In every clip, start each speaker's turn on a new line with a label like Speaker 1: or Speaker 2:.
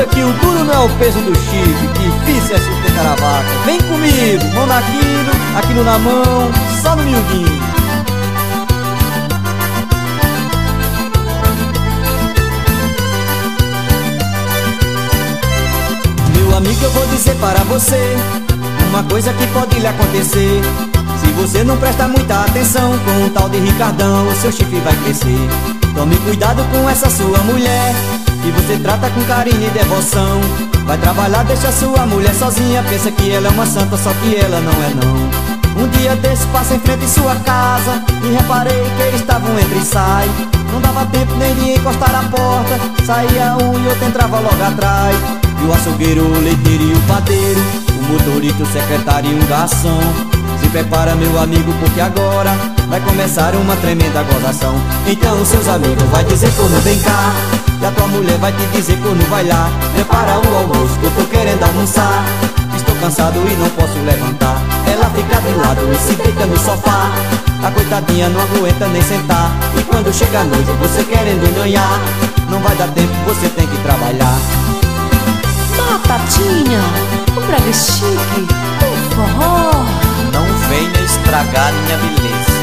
Speaker 1: Segura que o duro não é o peso do chifre, difícil é sustentar a vaca. Vem comigo, mão naquilo, aquilo na mão, só no miudinho. Meu amigo, eu vou dizer para você uma coisa que pode lhe acontecer. Se você não presta muita atenção com o tal de Ricardão, o seu chifre vai crescer. Tome cuidado com essa sua mulher, que você trata com carinho e devoção. Vai trabalhar, deixa sua mulher sozinha, pensa que ela é uma santa, só que ela não é não. Um dia desse passa em frente em sua casa e reparei que estavam entra e sai. Não dava tempo nem de encostar a porta, saía um e outro entrava logo atrás. E o açougueiro, o leiteiro e o padeiro, o motorista, o secretário e um garçom. Se prepara, meu amigo, porque agora vai começar uma tremenda gozação. Então seus amigos vai dizer corno vem cá, e a tua mulher vai te dizer corno vai lá. Prepara o almoço que eu tô querendo almoçar, estou cansado e não posso levantar. Ela fica de lado e se deita no sofá, a coitadinha não aguenta nem sentar. E quando chega a noite você querendo ganhar, não vai dar tempo, você tem que trabalhar.
Speaker 2: Batatinha, um brega chique, um forró.
Speaker 3: Não venha estragar minha beleza.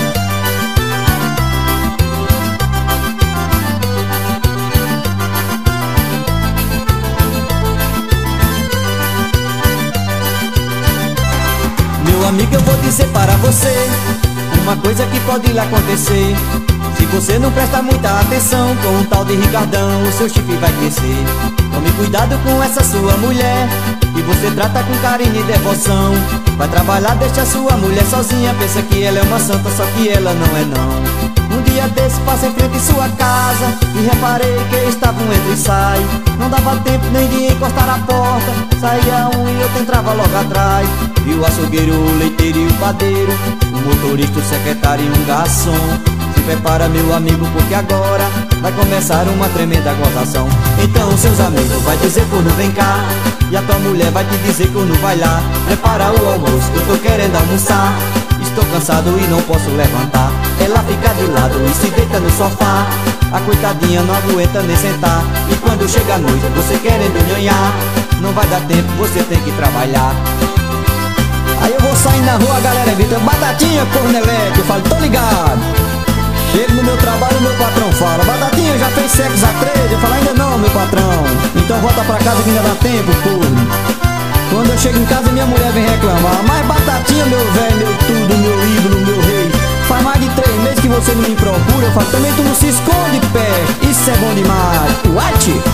Speaker 1: Meu amigo, eu vou dizer para você uma coisa que pode lhe acontecer. Se você não presta muita atenção com o tal de Ricardão, o seu chifre vai crescer. Tome cuidado com essa sua mulher, que você trata com carinho e devoção. Vai trabalhar, deixa sua mulher sozinha, pensa que ela é uma santa, só que ela não é não. Um dia desse passa em frente em sua casa e reparei que estavam entra e sai. Não dava tempo nem de encostar a porta, saía um e outro entrava logo atrás. E o açougueiro, o leiteiro e o padeiro, o motorista, o secretário e um garçom. Se prepara, meu amigo, porque agora vai começar uma tremenda gozação. Então seus amigos vai dizer corno vem cá, e a tua mulher vai te dizer corno vai lá. Prepara o almoço que eu tô querendo almoçar, estou cansado e não posso levantar. Ela fica de lado e se deita no sofá, a coitadinha não aguenta nem sentar. E quando chega a noite você querendo ganhar, não vai dar tempo, você tem que trabalhar. Aí eu vou sair na rua, a galera grita Batatinha, corneleque, eu falo tô ligado. Chego no meu trabalho, meu patrão fala Batatinha, já fez sexo a 3? Eu falo ainda não, meu patrão. Então volta pra casa que ainda dá tempo, corno. Quando eu chego em casa minha mulher vem reclamar, mas Batatinha, meu velho, meu tudo, meu ídolo, meu rei, faz mais de 3 meses que você não me procura. Eu falo, também tu não se esconde, pé, isso é bom demais. What?